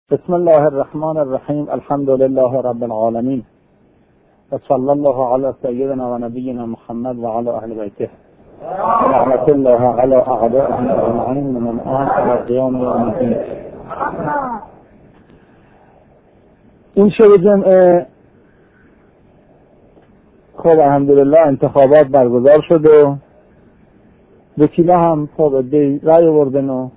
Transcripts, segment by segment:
بسم الله الرحمن الرحیم. الحمد لله رب العالمین و صلی الله علی سیدنا و نبینا محمد و علی اهل بیته رحمت الله علی اعدائهم اجمعین من الان الى قیام یوم الدین. این شب جمعه خب الحمدلله انتخابات برگزار شد و وکیلا هم خب ادعای رای آوردن و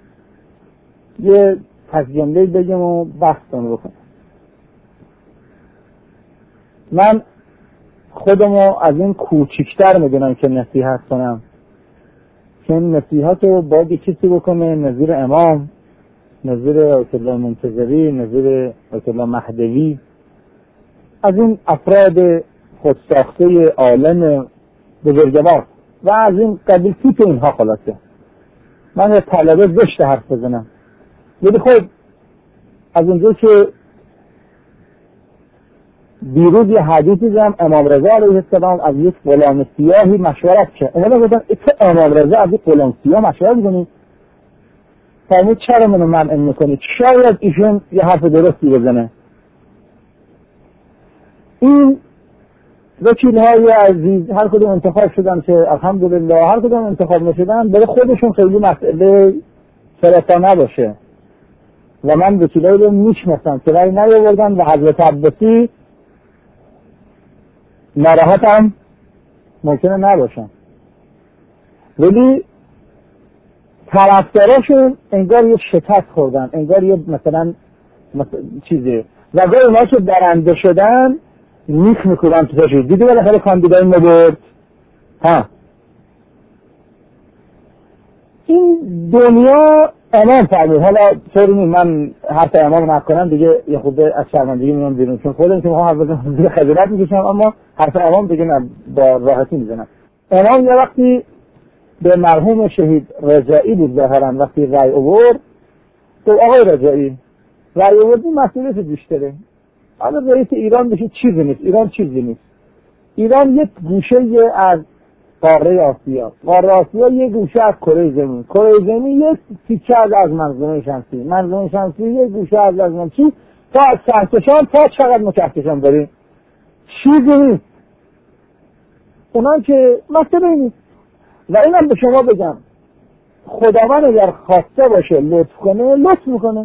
یه پس جمله بگم و بحثتون بکنم. من خودمو از این کوچکتر میدونم که نصیحت کنم، که این نصیحت رو باید کسی بکنه نظیر امام، نظیر آیت الله منتظری، نظیر آیت الله مهدوی، از این افراد خودساخته عالم بزرگوار و از این قبیل تیپ اینها. خلاصه من یه طلبه زشت حرف بزنم، ولی خب از اونجا که دیروز یه حدیثی زدم امام رضا علیه السلام از یک غلام سیاهی مشورت کرد. اونا گفتن تو امام رضا از یک غلام سیاه مشورت می‌کنی؟ فرمود چرا منو منع می‌کنی؟ شاید ایشون یه حرف درستی بزنه. این وکیل‌های عزیز هر کدوم انتخاب شدن که الحمدلله هر کدوم انتخاب نشدن برای خودشون خیلی مسئله فراتر نباشه و من وکیلایی رو میشناسم که رای نیاوردن و حضرت عباسی ناراحتم ممکنه نباشن، ولی طرفداراشون انگار یه شکست خوردن، انگار یه مثلا چیزی و اگر اونا که برنده شدن نیک میکنن تو تاشید. دیدی بالاخره کاندیدای نبرد. این دنیا امام فرمود. حالا طوری نیم من حرف امام نکنم دیگه یه خوبه از شرمندگی میام بیرون، چون خودم که میخوام حرف بزنم دیگه خجالت میکشم، اما حرف امام دیگه با راحتی میزنم. امام یه وقتی به مرحوم شهید رجایی بود ظاهرا وقتی رای آورد، تو آقای رجایی رای آوردی مسئولیت بیشتره. حالا رئیس ایران بشه چیزی نیست، ایران چیزی نیست. ایران یک گوشه از قاره آسیا، قاره آسیا یک گوشه از کره زمین، کره زمین یک تیکه از منظومه شمسی، منظومه شمسی یک گوشه از چی تا از کهکشان تا چقدر ما کهکشان داریم چیزی نیست. اونا که مسئله نیست. و اینم به شما بگم خداوند اگر خواسته باشه لطف کنه لطف میکنه.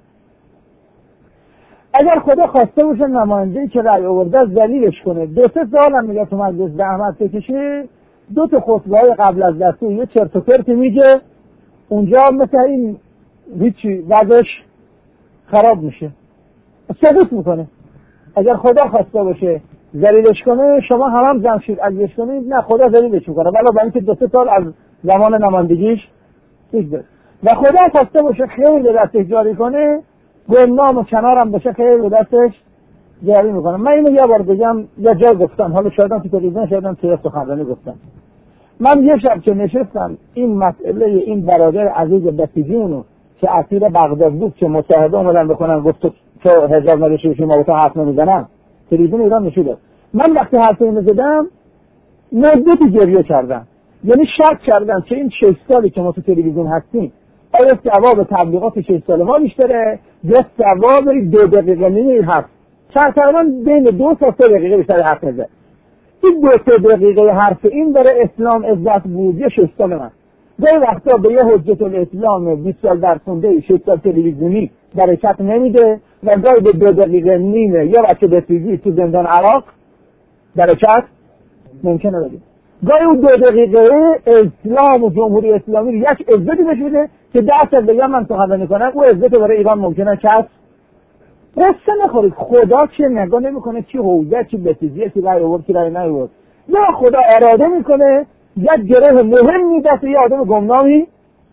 اگر خدا خواسته باشه نماینده‌ای که رأی آورده ذلیلش کنه، 2-3 سال هم میگه تو مجلس زحمت بکشه، 2 تا خطبه‌های قبل از دستور یه چرت و پرتی میگه، اونجا مثل این هیچی وضعش خراب میشه، سقوط میکنه. اگر خدا خواسته باشه ذلیلش کنه، شما هم جمشید اگرش کنید، نه خدا ذلیلش میکنه، ولی برای اینکه 2-3 سال از زمان نمایندگیش میگذره. و خدا خواسته باشه خیلی دستش جاری کنه، گمنام و کنارم بشه خیلی دستش جاری میکنه. من اینو یه بار بگم، یه جا گفتم، حالا شایدم تو تلویزیون شایدم توی سخنرانی گفتم. من یه شب که نشستم این مسئله این برادر عزیز بسیجیونو که اسیر بغداد بود که مصاحبه اومدن بکنن، گفت تو حجاب نداشتی ما با تو حرف نمیزنم، تلویزیون ایران نشون. من وقتی حرف اینو زدم مدتی گریه کردم، یعنی شک کردم که این 6 سالی که ما تو تلویزیون هستیم آیا ثواب تبلیغات 6 سال ما بیشتره یا ثواب 2 دقیقه نیم حرف؟ تقریبا بین 2 تا 3 دقیقه بیشتر حرف نزد. این 2-3 دقیقه حرف این برای اسلام عزت بود یا 6 سال من. گاهی وقتا به یه حجت الاسلام 20 سال درس خونده 6 سال تلویزیونی برکت نمیده و گاهی به 2 دقیقه نیمه یا بچه بسیجی تو زندان عراق برکت ممکنه بده. گاهی اون 2 دقیقه اسلام و جمهوری اسلامی یک عزتی بشه که 10 سال دیگه من سخنرانی کنم، اون عزت برای ایران ممکنه کسب. قصه نخورید. خدا که نگاه نمیکنه چی حوزه چی بسیجیه چی رای آورد چی رای نیاورد. نه، خدا اراده میکنه یک گره مهمی دست یه آدم گمنامی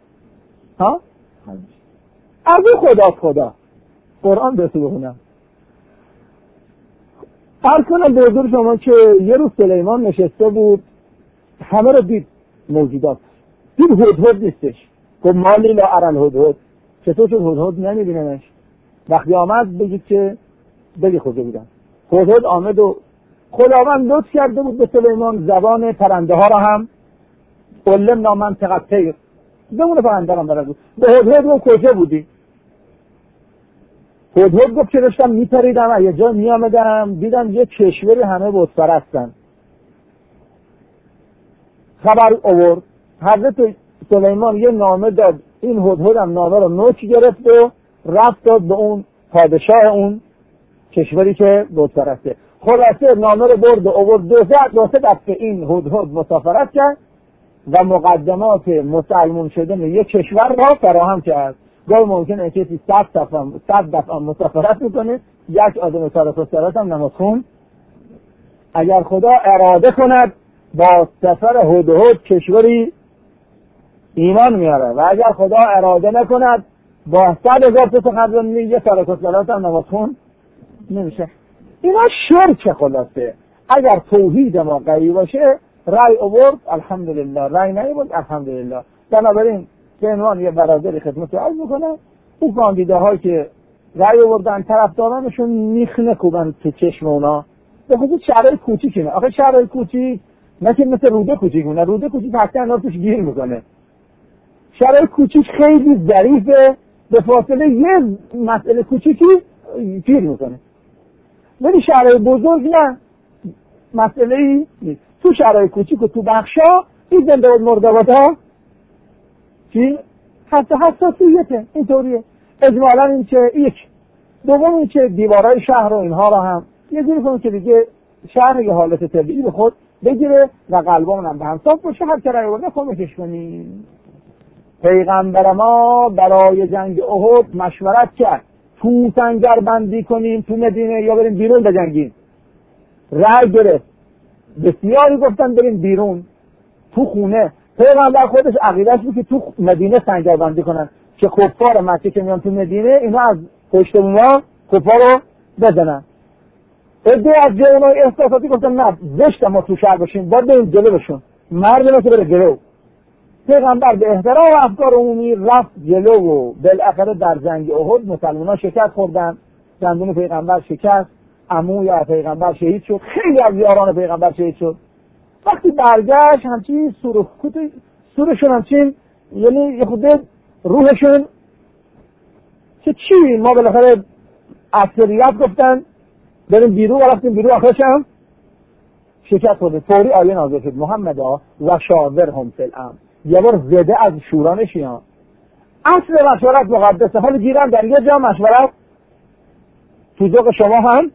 از اون خدا قرآن بهتون بخونم. عرض کنم به حضور شما که یه روز سلیمان نشسته بود، همه رو دید، موجودات دید، هدهد نیستش. گفت مالی لا ارى الهدهد، چطور شد هدهد نمیبینمش؟ وقتی آمد بگید که بگی کجا بودن. هدهد آمد و خداوند لطف کرده بود به سلیمان زبان پرنده ها را هم علمنا منطق الطیر، زبان پرنده را هم بلد بود. به هدهد و کجا بودی؟ هدهد گفت که داشتم میپریدم و یه جا میامدم دیدم یه کشوری همه بتپرستن. خبر آورد حضرت سلیمان یه نامه داد، این هدهد هم نامه رو نوچ گرفت و رفت داد به اون پادشاه اون کشوری که بتپرسته. خلاصه نامه رو برد و آورد، دو سه دفعه این هدهد مسافرت کرد و مقدمات مسلمون شدن یک کشور را فراهم کرد. گاهی ممکنه کسی 100 دفعه مسافرت میکنه، یک آدم تاریخ الصلات هم نمازخون. اگر خدا اراده کند با سفر هدهد کشوری ایمان میاره و اگر خدا اراده نکند با 100,000 تا قبل یه تاریخ الصلات هم نمازخون نمیشه. اینا شرک. خلاصه اگر توحید ما قوی باشه رأی آورد الحمدلله، رأی نیاورد الحمدلله. بنابراین به عنوان یه برادر خدمت عرض میکنم اون کاندیداهایی که رأی آوردن طرفدارانشون میخ نکوبن تو چشم اونا، به خصوص شهرهای کوچیکه. آخه شهرهای کوچیک نه که مثل روده کوچیکونه، روده کوچیک حتی اینا توش گیر میکنه. شهرهای کوچیک خیلی ظریفه، به فاصله یه مسئله کوچیکی گیر میکنه. ولی شهرهای بزرگ نه، مسئله ای نیست. تو شهرهای کوچیک و تو بخشا این زنده بود مردابات ها چی؟ حساسیته اینطوریه. اجمالا این که یک دوم این که دیوارای شهر و اینها را هم یه جوری کنه که دیگه شهر یه حالت طبیعی به خود بگیره و قلبمون هم به هم صاف باشه. هر که رای آورده کمکش کنیم. پیغمبر ما برای جنگ احد مشورت کرد تو سنگر بندی کنیم تو مدینه یا بریم بیرون بجنگیم. رای گرفت، بسیاری گفتن بریم بیرون تو خونه. پیغمبر خودش عقیده‌اش بود که تو مدینه سنگر بندی کنن که کفار مکه که میان تو مدینه اینا از پشت اونا کفار رو بزنن. عده از جای اونا احساساتی گفتن نه زشت ما تو شهر باشیم، باید بریم جلوشون، مردم که بره جلو. پیغمبر به احترام افکار عمومی رفت جلو و بالاخره در جنگ احد مسلمان‌ها شکست خوردن. دندون پیغمبر شکست، عموی پیغمبر شهید شد، خیلی از یاران پیغمبر شهید شد. وقتی برگشت همچین سورشون همچین یعنی یه خود روحشون که چی ما بالاخره اکثریت گفتن بریم بیرون و رفتیم بیرون، آخرش هم شکست خورده. فوری آیه نازل شد محمدا و شاورهم فی الامر. یه بار زده از شورانشیان. اصل مشورت مقدسه، حالا گیرم در یه جا مشورت تو ذوق شما هم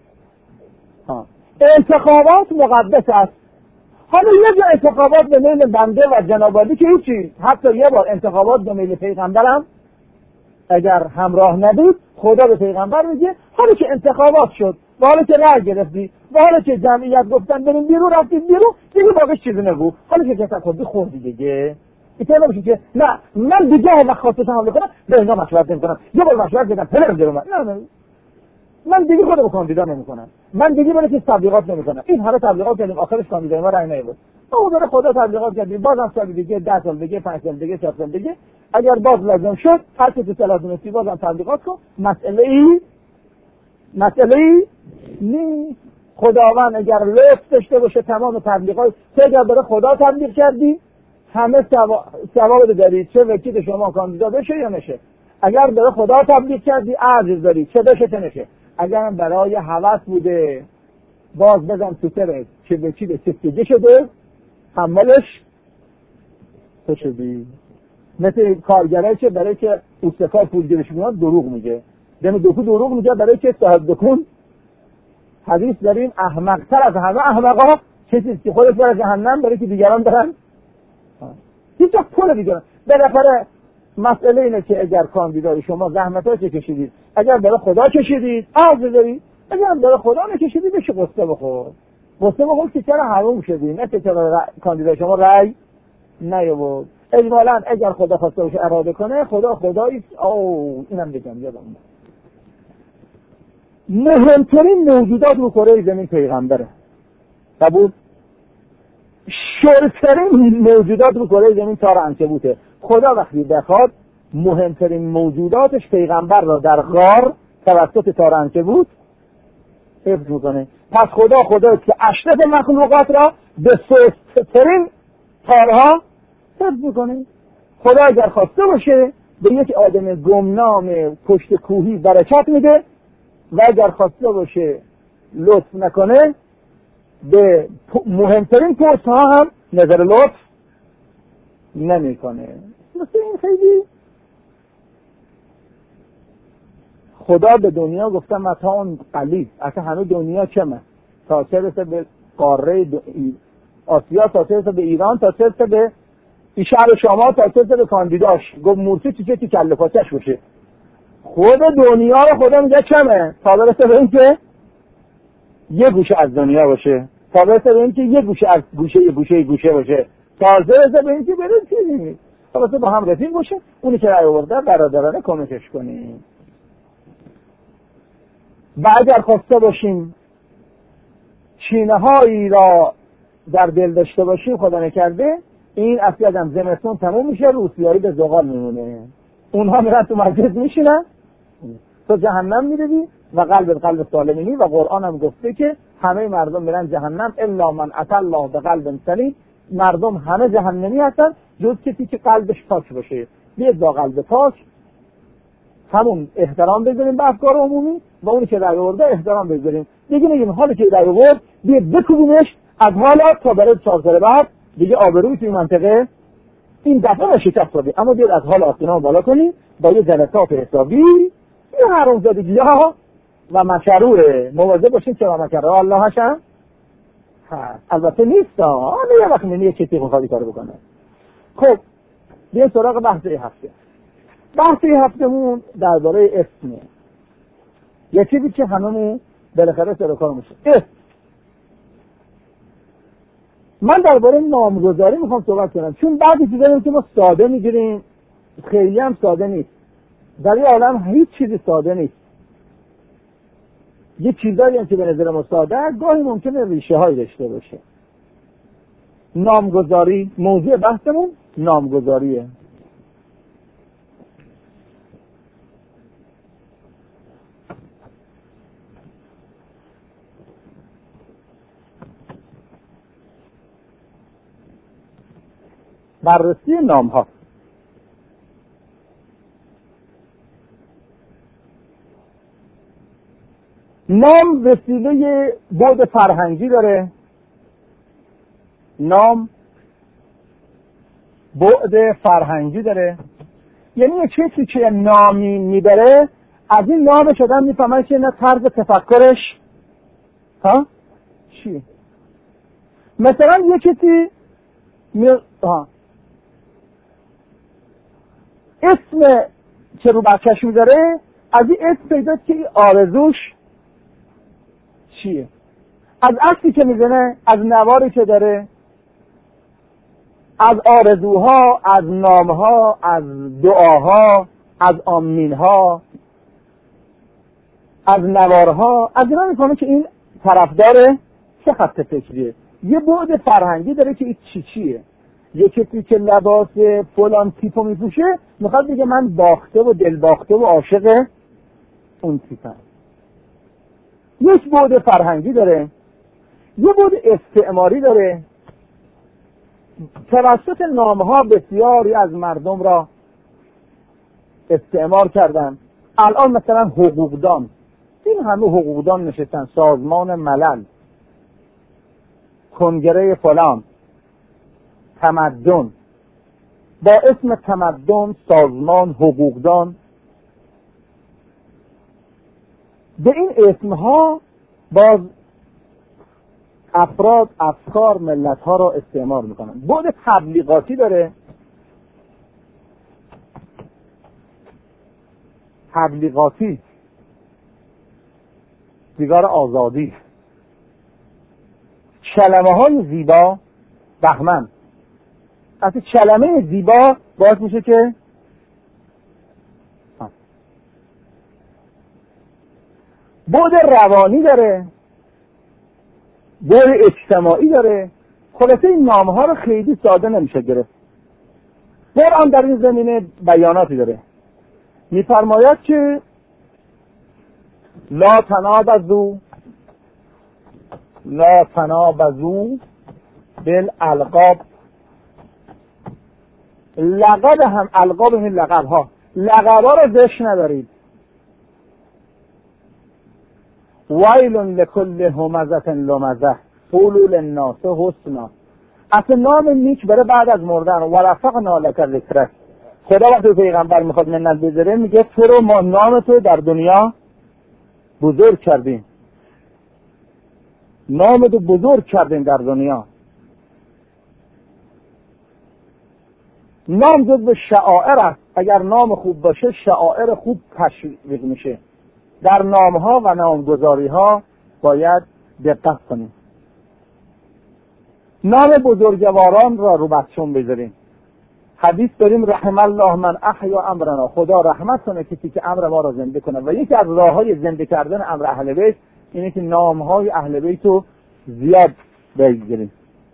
انتخابات مقدس است. حالا یه جا انتخابات به میل بنده و جنابالی که هیچی، حتی یه بار انتخابات به میل پیغمبرم اگر همراه نبود خدا به پیغمبر میگه حالا که انتخابات شد و حالا که رأی گرفتی و حالا که جمعیت گفتن بریم بیرون رفتیم بیرون دیگه باقیش چیزی نگو، حالا که کسا خودی خوردی دیگه. اینطور نباشه که نه من دیگه وقت خواستم حمله کنم به اینا مشورت نمی‌کنم، یه بار مشورت کردم پدرم جلو نه من دیگه خودم کاندیدا نمی‌کنم، من دیگه برای که تبلیغات نمی‌کنم. این همه تبلیغات کردیم آخرش کاندیدای ما رأی نیاورد. او داره خدا تبلیغات کردیم بازم سال دیگه 10 سال دیگه 5 سال دیگه 4 سال دیگه اگر باز لازم شد هر کی تو تلویزیون بازم تبلیغات کن. مسئله ای نیست. خداوند اگر لطف داشته باشه تمام تبلیغات تو اگر برای خدا تبلیغ کردی همه ثواب داری، چه وکیل شما کاندیدا بشه یا نشه. اگر برای خدا تبلیغ کردی اجر داری، چه بشه چه نشه. اگر برای هوس بوده باز بزن تو سرت که وکیل سفیده شده حملش تو شدی. مثل کارگره که برای که اوستکار پول گیرش میاد دروغ میگه، دم دروغ میگه برای که صاحب دکون. حدیث داریم احمق‌تر از همه احمقا کسی که خودش بره جهنم برای که دیگران برن هیچ پول دیگران. بالاخره مسئله اینه که اگر کاندیدای شما زحمتاش کشیدید، اگر برای خدا کشیدید اجر دارید، اگر برای خدا نکشیدید بشه قصه بخور که چرا حروم شدید، نه که چرا کاندیدای شما رأی نیاورد. اجمالا اگر خدا خواسته باشه اراده کنه خدایی اینم بگم یادم مهمترین موجودات رو کره زمین پیغمبره. قبول؟ شرکترین موجودات رو کره زمین تار عنکبوته. خدا وقتی بخواد مهمترین موجوداتش پیغمبر را در غار توسط تار عنکبوت حفظ میکنه. پس خدا که اشرف مخلوقات را به سست‌ترین تارها حفظ میکنه. خدا اگر خواسته باشه به یک آدم گمنام پشت کوهی برکت میده و اگر خواسته باشه لطف نکنه به مهمترین پست ها هم نظر لطف نمیکنه. مثل این خیلی خدا به دنیا گفتم متاع قلیل، اصلا همه دنیا چمه، تا چه رسه به قاره آسیا، تا چه رسه به ایران، تا چه رسه به این شهر شما، تا چه رسه به کاندیداش. گفت مورچه چیزی که کله پاچش باشه. خود دنیا رو خدا میگه چمه، تا برسه به این که یه گوشه از دنیا باشه، تا برسه به این که یه گوشه از گوشه باشه، تا برسه به این که بره چیزی نیست، تا برسه با هم رفیق باشه. اونی که رای آورده برادرانه کمکش کنیم. و اگر خواسته باشیم چینه هایی را در دل داشته باشیم، خدا نکرده این اصلی ازم زمستون تموم میشه، روسیایی به زغال میمونه، اونها میرن تو مسجد میشینن، تو جهنم میروی و قلب سالمینی. و قرآن هم گفته که همه مردم میرن جهنم الا من اتى الله بقلب سلیم. مردم همه جهنمی هستن جز کسی که قلبش پاک باشه. بیاد با قلب پاک همون احترام بذاریم به افکار عمومی و اونی که رای آورده احترام بذاریم. دیگه نگیم حالی که رای آورد بیاد بکوبیمش از حالا تا برای 4 سال بعد دیگه آبروی توی منطقه این دفعه با شکست دادی. اما بیاد از حال آستینا بالا کنی با یه جلسات حسابی این حرامزادگی ها و مشروع مواظب باشین که مکر الله هاشم هست. البته نیست ها، یه وقت منی یک کسی خواهی کار بکنه. خب بیاین سراغ بحث هفته. بحث هفتمون درباره اسمه، یه چیزی که هممون بالاخره سر و کار میشه. اسم. من درباره نامگذاری میخوام صحبت کنم، چون بعضی چیزایی که ما ساده میگیریم خیلی هم ساده نیست. در این عالم هیچ چیزی ساده نیست. یه چیزایی هم که به نظر ما ساده گاهی ممکنه ریشه های داشته باشه. نامگذاری، موضوع بحثمون نامگذاریه. بررسی نام ها. نام وسیله بعد فرهنگی داره. نام بعد فرهنگی داره، یعنی یه کسی که نامی میبره از این نامش آدم میفهمه که نه طرز تفکرش چیه. مثلا یه کسی اسم که رو بچه‌ش میذاره از این اسم پیداست که آرزوش چیه، از عکسی که میزنه، از نواری که داره، از آرزوها، از نامها، از دعاها، از آمینها، از نوارها، از اینا میفهمه که این طرفدار چه خط فکریه. یه بعد فرهنگی داره که این چیه. یه کسی که لباس فلان تیپو میپوشه میخواد بگه من باخته و دل باخته و عاشق اون تیپم. یک بعد فرهنگی داره، یه بعد استعماری داره. توسط نامها بسیاری از مردم را استعمار کردن. الان مثلا حقوقدان، این همه حقوقدان نشستن، سازمان ملل، کنگره فلان، تمدن، با اسم تمدن، سازمان، حقوقدان. به این اسمها باز افراد، افکار، ملت ها را استعمار میکنن. بعد تبلیغاتی داره. تبلیغاتی، دیگار آزادی، کلمه های زیبا، بهمن. اصلا کلمه زیبا باعث میشه که بعد روانی داره، بعد اجتماعی داره. خلاصه این نامها رو خیلی ساده نمیشه گرفت. قرآن در این زمینه بیاناتی داره. میفرماید که لا تنابزوا بالالقاب. لقب هم القاب، هم لقب ها رو زشت ندارید. ویل لکل همزة لمزة قولوا للناس حسنا. اصلا نام نیک بره بعد از مردن. ورفعنا لک ذکرک. خدا وقتی پیغمبر میخواد منت بذاره میگه تو رو ما نام تو در دنیا بزرگ کردیم، نام تو بزرگ کردیم در دنیا. نام جزو شعائر است. اگر نام خوب باشه شعائر خوب تشویق میشه. در نامها و نامگذاریها باید دقت کنیم. نام بزرگواران را رو بچون بذاریم. حدیث داریم رحم الله من احیا امرنا، خدا رحمت کنه کسی که امر ما را زنده کنه. و یکی از راههای زنده کردن امر اهل بیت اینه که نامهای اهل بیت رو زیاد بگیریم.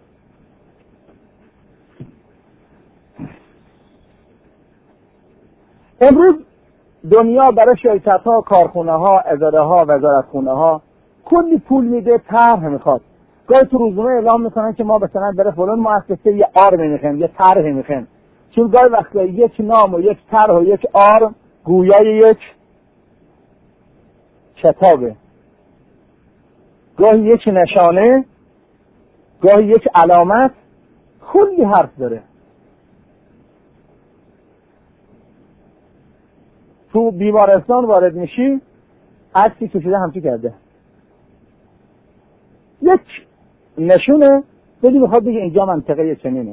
امروز دنیا برای شرکت ها، کارخونه ها، اداره ها، وزارتخونه ها کلی پول میده، طرح میخواد. گاهی تو روزنامه اعلام میکنن که ما مثلا برای فلان مؤسسه یه آرم میخوایم، یه طرح میخوایم. چون گاهی وقتا یک نام و یک طرح و یک آرم گویای یک کتابه، گاهی یک نشانه، گاهی یک علامت، کلی حرف داره. تو بیمارستان وارد میشی عکسی کشیده همچی کرده، یک نشونه بدی میخواد بگه اینجا منطقه چنینه،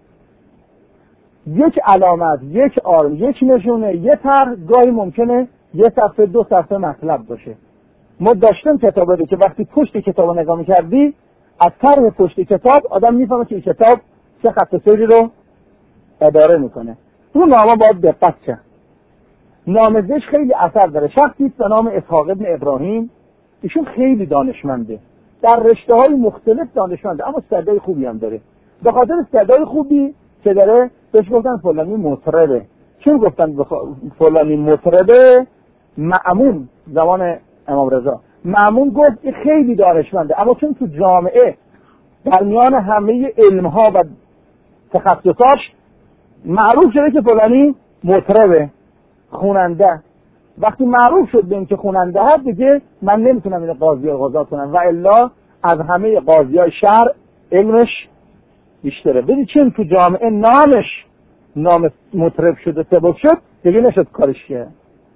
یک علامت، یک آرم، یک نشونه، یک طرح، گاهی ممکنه یه صفحه دو صفحه مطلب باشه. ما داشتیم کتابه که وقتی پشت کتاب نگاه میکردی از طرح پشت کتاب آدم میفهمه که این کتاب چه خط سیری رو اداره میکنه. اون نامه باید دقت شه. نامزش خیلی اثر داره. شخصی به نام اسحاق ابن ابراهیم، ایشون خیلی دانشمنده، در رشته‌های مختلف دانشمنده، اما صدای خوبی هم داره. به خاطر صدای خوبی که داره بهش گفتن فلانی مطربه. چون گفتن فلانی مطربه؟ مأمون زمان امام رضا، مأمون گفت این خیلی دانشمنده، اما چون تو جامعه در میان همه علمها و تخصصاش معروف شده که فلانی مطربه، خوننده. وقتی معروف شد به این که خوننده هست دیگه من نمیتونم این قاضی رو قضا کنم و الا از همه قاضی های شهر علمش بیشتره. بدید چون تو جامعه نامش نام مطرب شده سبب شد دیگه نشد کارش کرد.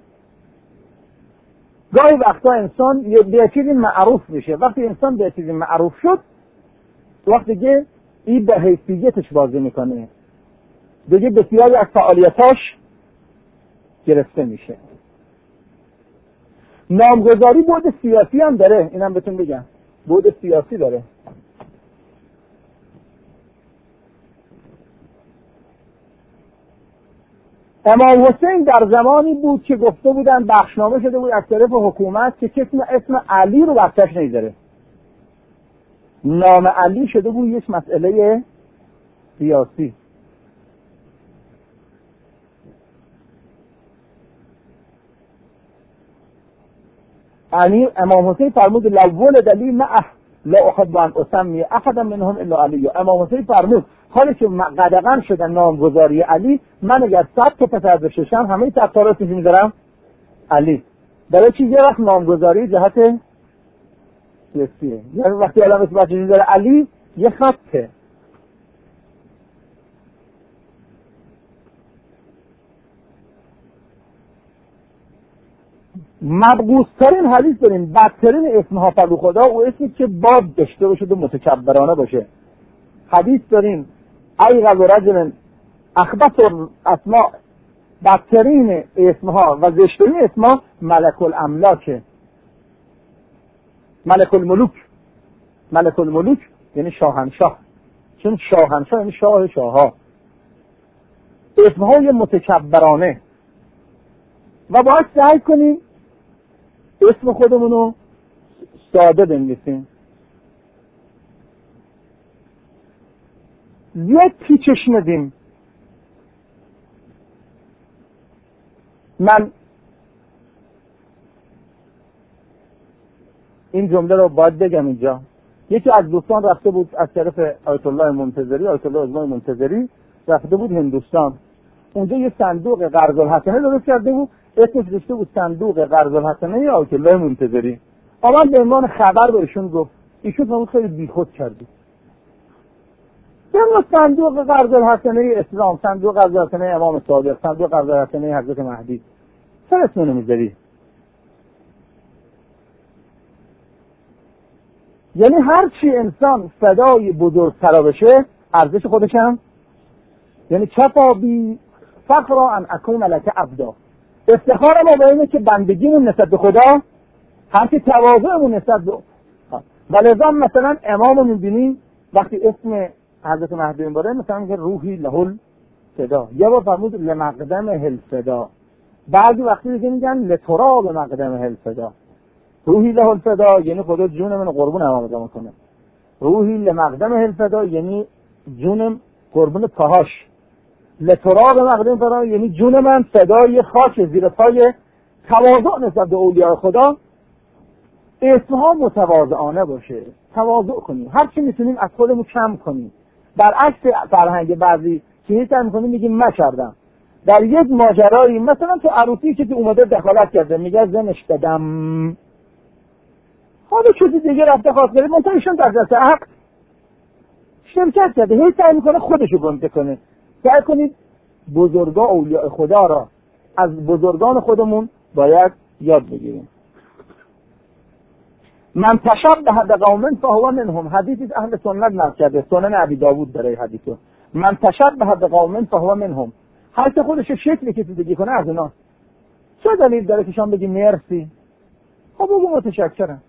گاهی وقتا انسان به چیزی معروف میشه. وقتی انسان به چیزی معروف شد وقتی دیگه این به حیثیتش بازی میکنه، دیگه بسیاری از فعالیتاش گرفته میشه. نامگذاری بعد سیاسی هم داره، اینم بهتون بگم، بعد سیاسی داره. امام حسین در زمانی بود که گفته بودن بخشنامه شده بود از طرف حکومت که کسی اسم علی رو بچه‌ش نمیذاره. نام علی شده بود یک مسئله سیاسی. امام حسین فرمود لول دلی معه لا احب ان اسمی احدا منهم الا علی. امام حسین فرمود حالی که قدغن شدن نامگذاری علی، من اگر 100 تا پسر بشم همه تفسیراتش میذارم علی. برای چی؟ یه وقت نامگذاری جهت سیاسیه، یعنی وقتی آدم اسم بچه‌ش میذاره علی یه خطه. مبغوث‌ترین حدیث داریم، بدترین اسمها فلو خدا و اسمی که باد داشته باشه و متکبرانه باشه. حدیث داریم ایغض رجل اخبث الاسماء، بدترین اسمها و زشترین اسمها ملک الاملاک، ملک الملوک. ملک الملوک یعنی شاهنشاه، چون شاهنشاه یعنی شاه شاها. اسمهای متکبرانه. و باید سعی کنیم اسم خودمونو ساده بنویسیم، زیاد پیچش ندیم. من این جمله رو باید بگم اینجا. یکی از دوستان رفته بود از طرف آیت الله منتظری، آیت الله عظمای منتظری رفته بود هندوستان. اونجا یه صندوق قرض الحسنه درست کرده بود، اسمش نوشته بود صندوق قرض الحسنه آیت الله منتظری. آمد به عنوان خبر بهشون گفت. ایشون همون خیلی بیخود کردی. اما صندوق قرض الحسنه اسلام، صندوق قرض الحسنه امام صادق، صندوق قرض الحسنه حضرت مهدی، چرا اسمونو میذاری؟ یعنی هر چی انسان فدای بزرگتر بشه ارزش خودش هم، یعنی کفا بی فخرا ان اکون لک عبدا، افتخار ما به اینه که بندگیمون نسبت به خدا، همچنین تواضعمون نسبت به ولذا مثلا امامو میبینی وقتی اسم حضرت مهدی میبره مثلا میگه روحی لهل فدا، یا با فرمود لمقدم هل فدا، بعضی وقتی دیگه میگن لتراب مقدم هل فدا. روحی لهل فدا یعنی خدا جون من قربون امام ادا میکنه، روحی لمقدم هل فدا یعنی جونم قربون پاهاش، لتراب مقدم فدا یعنی جون من فدای خاک زیر پای. تواضع نسبت به اولیاء خدا، اسمها متواضعانه باشه، تواضع کنیم، هر چی میتونیم از خودمون کم کنیم. برعکس فرهنگ بعضی چیزی که میکنیم میگیم من کردم. در یک ماجرایی مثلا تو عروسی که تو اومده دخالت کرده میگه زنش دادم، حالا چیزی دیگه رفته خواست کرده منتهیشون در دست حق شرکت کرده، هی سعی میکنه خودشو گنده کنه. سعی کنید بزرگا اولیاء خدا را از بزرگان خودمون باید یاد بگیریم. من تشبه بقوم فهو منهم، حدیثی اهل سنت نقل کرده، سنن ابی داوود داره حدیثو. من تشبه بقوم فهو منهم، هر که خودش شکلی که زندگی کنه از اونا. چه دلیل داره که شما بگی مرسی؟ خب بگو متشکرم،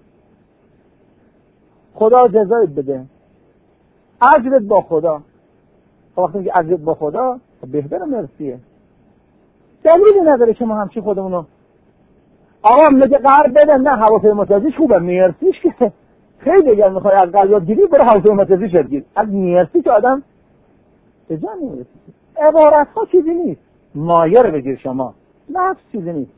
خدا جزایت بده، اجرت با خدا. وقتی میگه اجرت با خدا بهتره مرسیه. دلیلی نداره که ما همچین خودمونو آقا میگه قرض بده، نه هواپیماسازیش خوبه، مرسیش که خیلی اگر میخوای از قرض گیری برو هواپیماسازیش گیر، از مرسی که آدم به جا نمیرسه. عبارت ها چیزی نیست، مایه رو بگیر شما، لفظ چیزی نیست.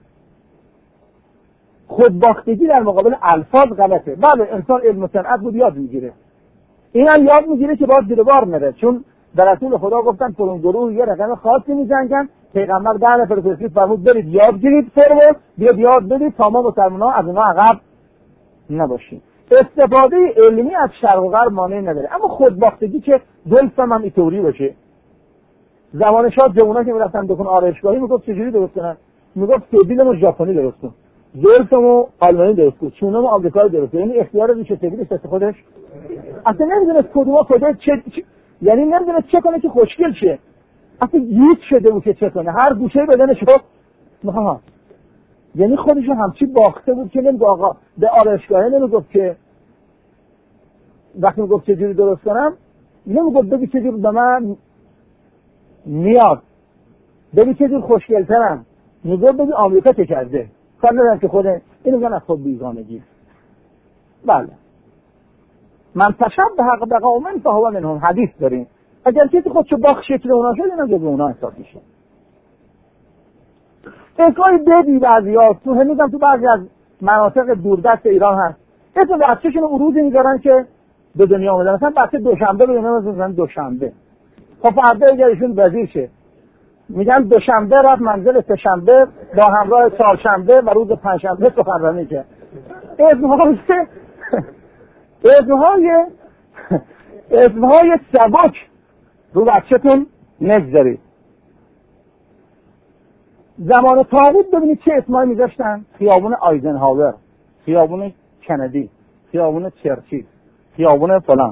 خودباختگی در مقابل الفاظ غلطه. بله انسان علم و صنعت بود یاد میگیره، این هم یاد میگیره که باز زیر بار میره، چون در رسول خدا گفتن فلان گروه یه رقم خاصی میجنگن، پیغمبر 10 نفر فرستاد فرمود برید یاد گیرید فرمود بیاد یاد بدید تا ما مسلمان‌ها از اونها عقب نباشیم. استفاده علمی از شرق و غرب مانعی نداره، اما خودباختگی که دلسم هم اینطوری باشه. زمان شاه جوونا که میرفتن دکان آرایشگاهی میگفت چجوری درست کنن، میگفت سبیلمو ژاپنی درست کن، زلفمو آلمانی درست کن، چونمو آمریکایی درست کن. یعنی اختیار ریشه سبیلش دست خودش، اصلا نمیدونه کدوم کجا یعنی نمیدونه چه کنه که خوشگل شه، اصلا هیچ شده بود که چه کنه، هر گوشه بدنش رو نه، یعنی خودشو همچی باخته بود که نمیگه آقا به آرایشگاه نمیگفت که وقتی میگفت چجوری درست کنم نمیگفت بگی چجوری به من میاد، بگی چجوری خوشگلترم، میگفت بگی آمریکا چه کرده، کار ندارم که خود اینو میگن از خود بیگانگی. بله من تشبه بقوم فهو منهم حدیث داریم، اگر کسی خودشو باخت شکل اونا شد اینا جزو اونا حساب میشه. اسمای بدی بعضی ها تو هنوزم تو بعضی از مناطق دوردست ایران هست، اسم بچه‌شون عروضی میذارن که به دنیا اومدن، مثلا بچه دوشنبه رو اینا میذارن دوشنبه. خب فردا اگر ایشون وزیر شه میگن دوشنبه رفت منزل سه‌شنبه با همراه چهارشنبه و روز پنجشنبه سخنرانی کرد. اسمهای سبک رو بچه‌تون نگذارید. زمان طاغوت ببینید چه اسمایی میذاشتن، خیابون آیزنهاور، خیابون کندی، خیابون چرچیل، خیابون فلان،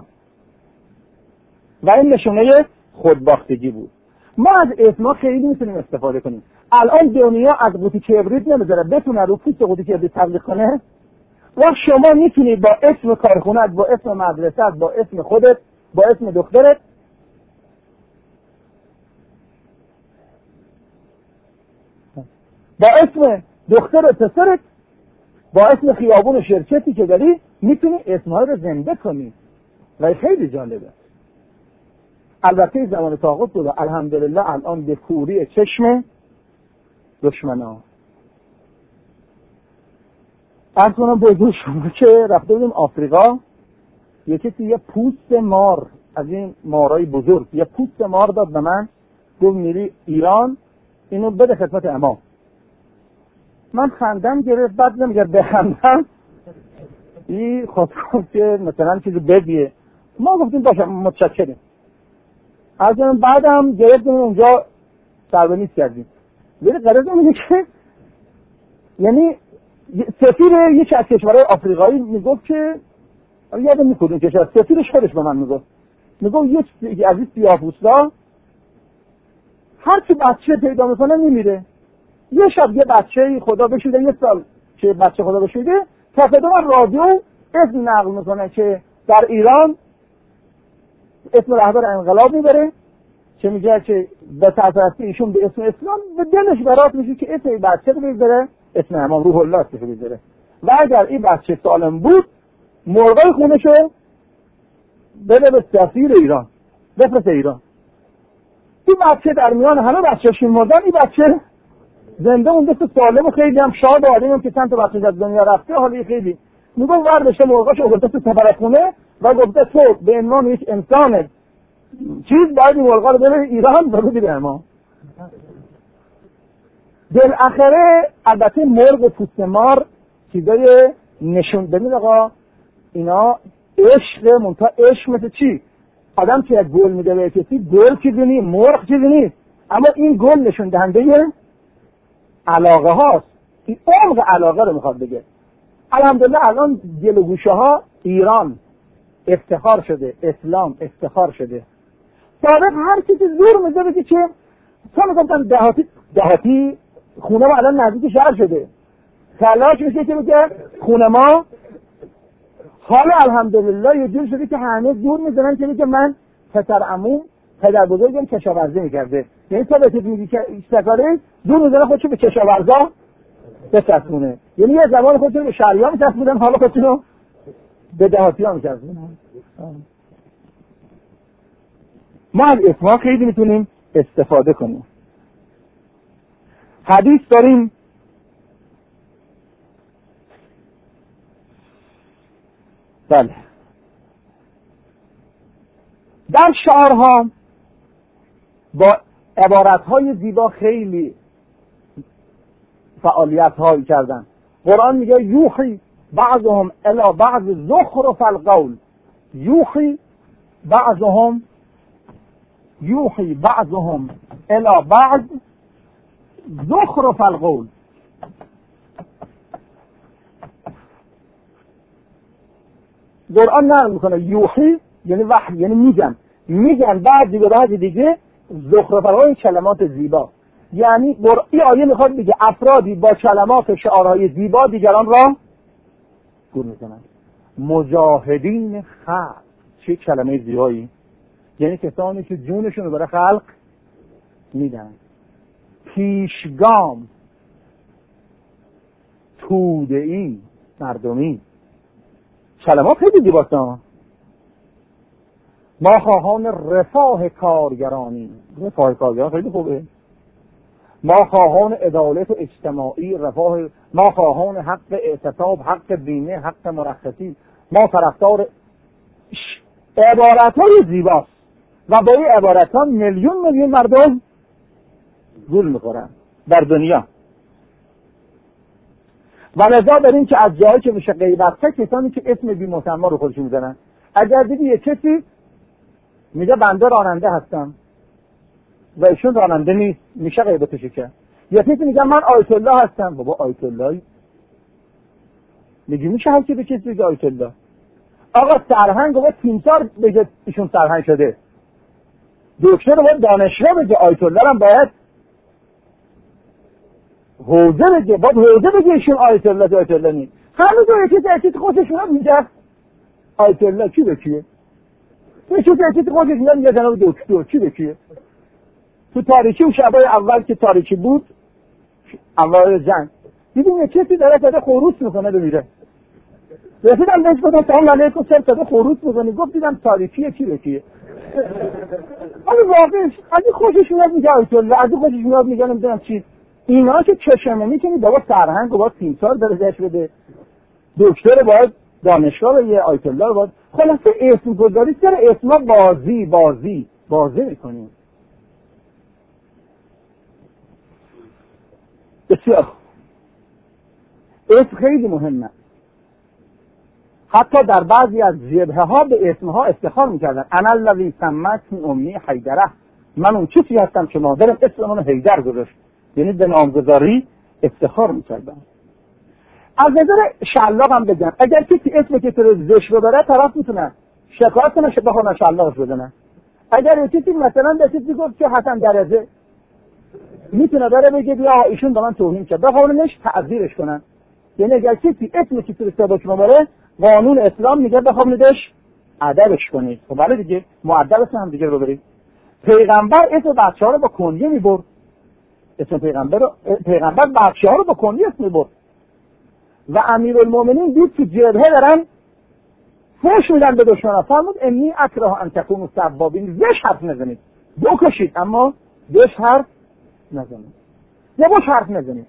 و این نشونه خودباختگی بود. ما از اسما خیلی میتونیم استفاده کنیم. الان دنیا از قوطی کبریت نمیذاره بتونه رو پوست قوطی کبریت تبلیغ کنه، و شما میتونید با اسم کارخونت، با اسم مدرسه، با اسم خودت، با اسم دخترت با اسم دختر پسرت، با اسم خیابون شرکتی که داری میتونی اسمهای رو زنده کنی و خیلی جالبه. البته زمان طاغوت بود الحمدلله الان به کوری چشم دشمنا. از کنم بزرگ شما که رفته بودیم آفریقا، یکی یه پوست مار از این مارای بزرگ یه پوست مار داد به من، گفت میری ایران اینو بده خدمت امام. من خندم گرفت، بعد نمیگه بخندم این خواست که مثلا چیزی بدیه. ما گفتیم باشه متشکریم. از اون بعدم گرفتیم اونجا سربنیز کردیم. ولی قرار اینه که یعنی سفیر یک از کشورهای آفریقایی میگفت که یادم میکنم کشور سفیرش خودش به من میگفت یک از این سیاه‌پوستا هر کی بچه پیدا میکنه میمیره. یه شب یه بچه خدا بشوده، یه سال که بچه خدا بشوده، تصادفاً رادیو اسم نقل میکنه که در ایران اسم رهبر انقلاب میبره که میگه که به سرپرستی ایشون به اسم اسلام به دلش برات میشه که اسم بچه رو بذاره اسم امام روح الله رو بذاره. و اگر این بچه سالم بود مرغای خونشو بده به سفیر ایران بفرسته ایران. این بچه در میان همه بچه‌شون مردن، این بچه زنده مونده تو سالم و خیلی هم شاد و عالم که چند تا بچه از دنیا رفته. حالی خیلی میگم ورداشته مرغاشو آورده تو سفارتخونه و گفته تو به عنوان یک انسان چیز باید این مرغا رو ببری ایران و بدی به امام. بالاخره البته مرغ و پوست مار چیزای نشون ببین آقا اینا عشق منتها عشق مثل چی؟ آدم که یک گل میده به کسی گل چیزی نیست، مرغ چیزی نیست، اما این گل نشون دهنده علاقه هاست. این عمق علاقه رو میخواد بگه. الحمدلله الان دل و گوشه ها ایران افتخار شده، اسلام افتخار شده. سابق هر کسی زور میده بگه که تا میگفتن دهاتی خونه ما الان نزدیک شهر شده، تلاش میشه که بگه خونه ما حالا الحمدلله یه جور شده که همه زور میزنن که بگه من پسر عموم پدر بزرگم کشاورزی میکرده، یعنی تا بهت میگی که اشتکاره زور میزنه خودشو به کشاورزا بچسبونه. یعنی یه زمان خودشو به شهری‌ها میچسبونن، حالا خودشو به دهاتی‌ها میچسبونن. ما از اسما خیلی میتونیم استفاده کنیم. حدیث داریم بله در شعرها با عبارتهای زیبا خیلی فعالیت هایی کردن. قرآن میگه یوحی بعضهم الی بعض زخرف القول، یوحی بعضهم الی بعض زخرف القول. قرآن نقل میکنه یوحی یعنی وحی، یعنی میگن بعضی به بعضی دیگه زخرف القول، کلمات زیبا. یعنی این آیه میخواد بگه افرادی با کلمات و شعارهای زیبا دیگران را گول میزنن. مجاهدین خلق، چه کلمه زیبایی، یعنی کسانی که جونشون رو برای خلق میدن. پیشگام، توده‌ای، مردمی، کلمات خیلی زیباست. ما خواهان رفاه کارگرانی، رفاه کارگران خیلی خوبه. ما خواهان عدالت اجتماعی، رفاه، ما خواهان حق اعتصاب، حق بیمه، حق مرخصی، ما طرفدار عبارت‌های زیباست و با این عبارت‌ها میلیون مردم گول می‌خورن در دنیا. و لذا داریم که از جایی که میشه غیبت کرد کسانی که اسم بی مسما رو خودشون می‌زنن. اگر دیدی یه کسی میگه بنده راننده هستم و ایشون راننده نیست، میشه غیبتش کرد. یا کسی میگه من آیت الله هستم، بابا آیت اللهی میگی میشه هر کی به کسی بگه آیت الله. آقا سرهنگ بابا تیمسار بگه ایشون سرهنگ شده، دکتر بابا دانشگاه بگه آیت الله هم باید حوزه بگه، باید حوزه بگه ایشون آیت الله نیست. همه دو یکی خودشون میگه آیت الله کی به کیه؟ یکی خودش میگه جناب دکتر کی به کیه؟ تو تاریکی و شبای اول که تاریکی بود اول جنگ دیدیم یه کسی داره خروس میکنه بمیره. رسیدم بهش گفتم سلام علیکم، چرا خروس میکنی؟ گفت دیدم تاریکیه کی به کیه. ولی واقعا از خوشش میاد میگه آیت الله، از خوشش میاد میگه نمیدونم چی. اینا که چشمه میکنی بابا سرهنگ و با تیمسار درجهش بده، دکتر باید دانشگاه بگه، آیت الله رو باید. خلاصه اسم گذاری سر اسما بازی میکنیم. بسیار اسم خیلی مهمه. حتی در بعضی از جبهه ها به اسمها افتخار میکردن. انا الذی سمتنی امی حیدره، من اون کسی هستم که مادرم اسم منو حیدر گذاشت، یعنی به نامگذاری افتخار میکردن. از نظر شلاق هم بگم، اگر کسی اسم که تو رو زشت ببره طرف میتونه شکایت کنه بخواد شلاقش بزنه. اگر کسی مثلا به کسی گفت که حسن درجه، میتونه بره بگه بیا ایشون به من توهین کرد، بخوانش تعذیرش کنن. یعنی اگر کسی اسم کسی رو سبک ببره، قانون اسلام میگه بخوانیدش ادبش کنید. خب بله دیگه، مؤدب هم دیگه رو برید. پیغمبر اسم بچه‌ها رو با کنیه میبرد. اسم پیغمبر بچه‌ها رو با کنیه میبرد. و امیرالمومنین دید تو جبهه دارن فوش میدن به دشمنان، فرمود انی اکره ان تکونوا سبابین، زش حرف نزنید، بکشید اما زش حرف نزنید، نباش حرف نزنید.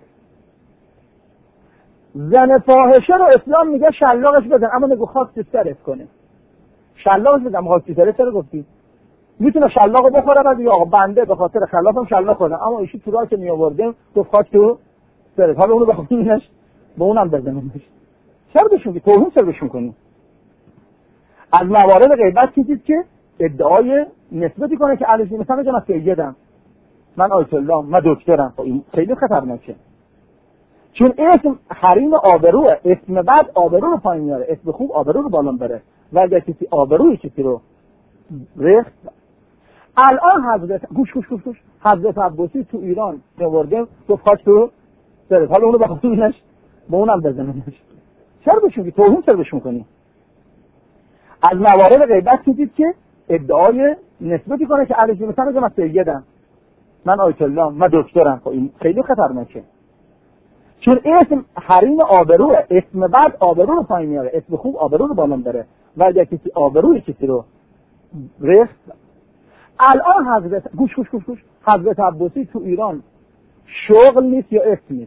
زن فاحشه رو اسلام میگه شلاقش بزن، اما نگو خواست سرت کنه. شلاقش بزن، خواست سرت رو گفتی میتونه شلاقو بخوره، بعد یا بنده به خاطر خلافم شلاق خوردم، اما ایشی تو راه که می آوردیم گفت خواست تو سرت، حالا اونو بخونیش با اونم بزنیمش. چرا بهشون توهین چرا بهشون کنی؟ از موارد غیبت چیزی که ادعای نسبتی کنه که علیه مثلا میگه من سیدم، من آیت الله، من دکترم. این خیلی خطرناکه، چون اسم حریم آبروه. اسم بعد آبرو رو پایین میاره، اسم خوب آبرو رو بالا بره. و اگر کسی آبروی کسی رو ریخت، الان گوش حضرت عباسی تو ایران آورده گفت خاک تو سرت، حالا اونو بخوادونش با اونم بزننش. چرا بهشون توهین چرا بهشون کنی؟ از موارد غیبت چیزی که ادعای نسبتی کنه که علیه مثلا میگه من سیدم، من آیت الله، من دکترم. این خیلی خطرناکه، چون اسم حریم آبروه. اسم بعد آبرو رو پایین میاره، اسم خوب آبرو رو بالا بره. و اگر کسی آبروی کسی رو ریخت، الان حضرت عباسی تو ایران شغل نیست یا اسم نیست؟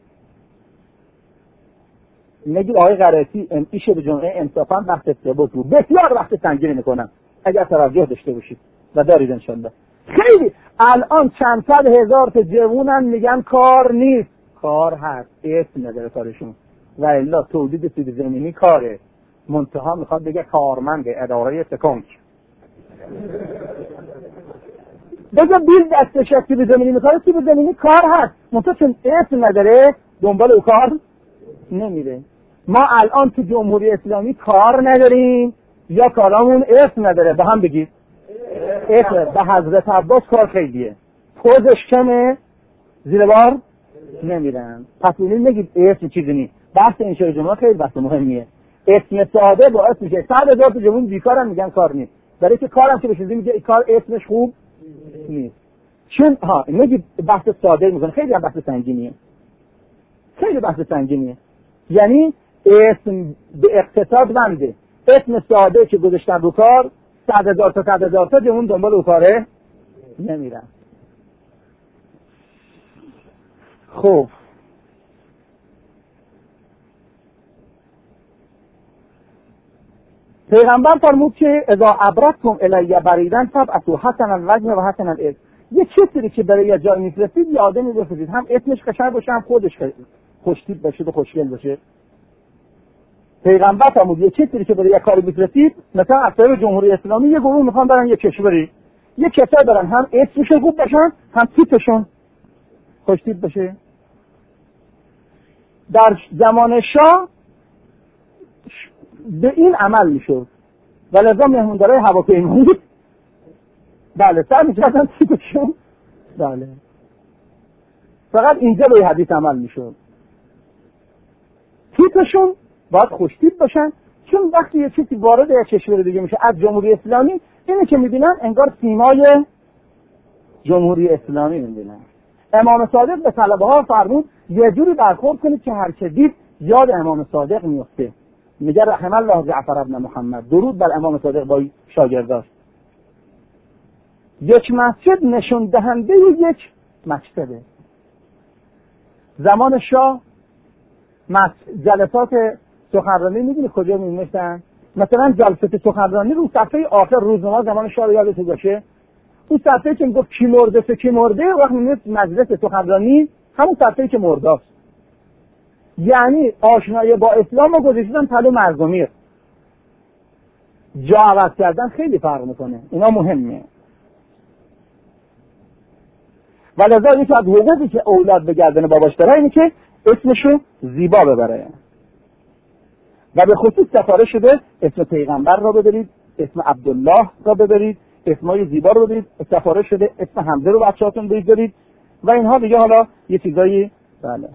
نگید آقای قرائتی ایشه به جمعه انصافا بحث ثبات رو بسیار وقت سنگینی میکنم، اگر توجه داشته باشید و دارید انشالله. خیلی الان چند صد هزار تا جوونن میگن کار نیست. کار هست، اسم نداره کارشون. و الا تولید سود زمینی کاره، منتها میخواد بگه کارمند اداره سکانک. بگه بیل دستش سود زمینی میخواد، سود زمینی کار هست، منتها چون اسم نداره دنبال او کار نمیره. ما الان تو جمهوری اسلامی کار نداریم یا کارامون اسم نداره؟ به هم بگید. اسم. به حضرت عباس کار خیلیه، پوزش کمه، زیر بار نمیرن. پس اینو نگید اسم چیزی نیست. بحث انشاء جمعه خیلی بحث مهمیه. اسم ساده باعث میشه 100,000 تا جوون بیکارن میگن کار نیست، برای که کارم که بشه میگه کار اسمش خوب نیست. چون نگید بحث ساده میکنه، خیلی هم بحث سنگینیه، خیلی بحث سنگینیه. یعنی اسم به اقتصاد بنده، اسم ساده که گذاشتن رو کار 100,000 تا جوون دنبال او کاره نمیرن. خب پیغمبر فرمود که اذا عبرتكم الی بریدن فبعثوا حسنا الوجه و حسنا الاسم. یه چیزی که برای یه جای میفرستید یه آدمی بفرستید، هم اسمش قشنگ باشه، هم خودش خوشتیپ باشه و خوشگل باشه. پیغمبر فرمود یه چیزی که برای یه کاری میفرستید، مثلا افسر جمهوری اسلامی یه گروه میخوان برن یه کشوری، یه کسایی برن هم اسمشون خوب باشن، هم تیپشون خوشتیپ باشه. در زمان شاه به این عمل میشد و لذا مهموندارای هواپیمایی بله سر میکردن تیپشون، بله فقط اینجا به حدیث عمل میشد، تیپشون باید خوشتیپ باشن. چون وقتی یه چیزی وارد یه کشور دیگه میشه از جمهوری اسلامی، اینه که میبینن انگار سیمای جمهوری اسلامی میبینن. امام صادق به طلبه ها فرمود یه جوری برخورد کنید که هر که دید یاد امام صادق میفته. میگه رحم الله جعفر ابن محمد، درود بر امام صادق با شاگرداش. یک مسجد نشون دهنده یک مکتبه. زمان شاه جلسات سخنرانی میدونی کجا می‌نوشتن؟ مثلا جلسه سخنرانی رو صفحه آخر روزنامه زمان شاه رو یادت باشه، اون صفحه که میگفت کی مرده، وقتی میاد مجلس سخنرانی همون صفحه که مرداست. یعنی آشنایی با اسلام رو گذاشتن پلو مردمی. جا عوض کردن خیلی فرق میکنه، اینا مهمه. و لذا یکی از حقوقی که اولاد به گردن باباش داره اینه که اسمشو زیبا ببره و به خصوص سفارش شده اسم پیغمبر را ببرید، اسم عبدالله را ببرید، اسمای زیبا رو ببرید. سفارش شده اسم حمزه رو بچه‌هاتون بذارید و اینها دیگه حالا یه چیزایی. بله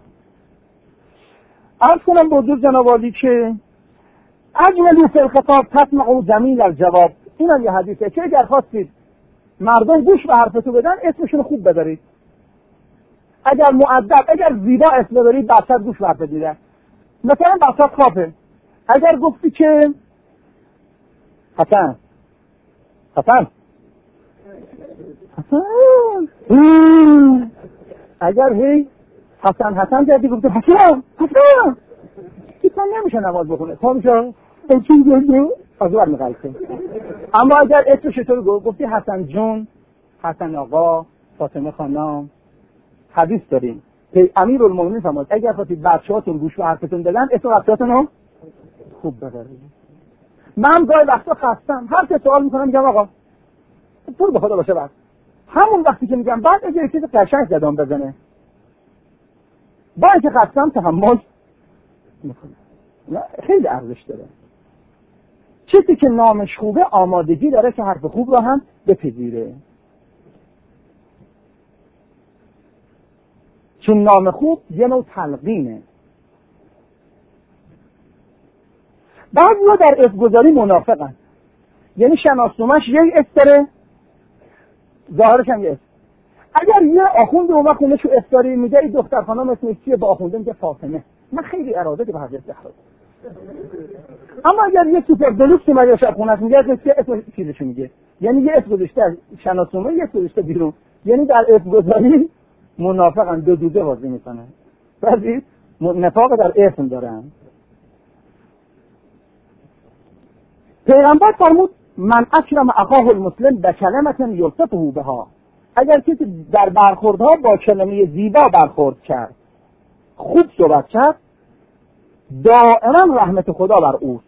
عرض کنم به حضور جناب عالی که اجملی فی الخطاب تسمعوا جمیل الجواب. این هم یه حدیثه که اگر خواستید مردم گوش به حرفتو بدن اسمشون خوب ببرید. اگر مؤدب، اگر زیبا اسم ببرید بچه‌ت گوش به حرفت میدن. مثلا بچه‌ت خوابه، اگر گفتی که حسن حسن حسن، اگر هی حسن حسن کردی گفتی حسن حسن، کیسان نمیشه نماز بخونه. خواب میشه چون گفتو از ور میقلقه. اما اگر اسمش چطور گفتی حسن جون، حسن آقا، فاطمه خانم. حدیث داریم که امیرالمومنین فرمود اگر خواستید بچه‌هاتون گوش به حرفتون بدن اسم بچه‌هاتون رو خوب ببرید. من گاهی وقتا خستم، هر که سوال میکنم میگم آقا تو به خدا باشه. بعد همون وقتی که میگم بعد اگه یه چیز قشنگ زدم بزنه، با اینکه خستم تحمل میکنم. خیلی ارزش داره. چیزی که نامش خوبه آمادگی داره که حرف خوب رو هم بپذیره. چون نام خوب یه نوع تلقینه. بعضی‌ها در اسمگذاری منافقن، یعنی شناسنامه‌اش یه اسم داره، ظاهرش هم یه اسم. اگر یه آخوند اومد خونه‌ش رو افتاری میگه این دختر خانم اسمش چیه، با آخونده میگه فاطمه. من خیلی اراده به حضرت زهرا. اما اگر یه سوپر دلوکس اومد شب خونه‌اش میگه اسم چیزش میگه، یعنی یه اسم گذاشته شناسنامه، یه اسم گذاشته بیرون. یعنی در اسمگذاری منافقن، دو دوده بازی میکنن. بعضی نفاق در اسم دارن. پیغمبر فرمود من اکرم اخاه المسلم بکلمه یلطفه بها. اگر کسی در برخوردها با کلمه زیبا برخورد کرد، خوب صحبت کرد، دائما رحمت خدا بر اوست.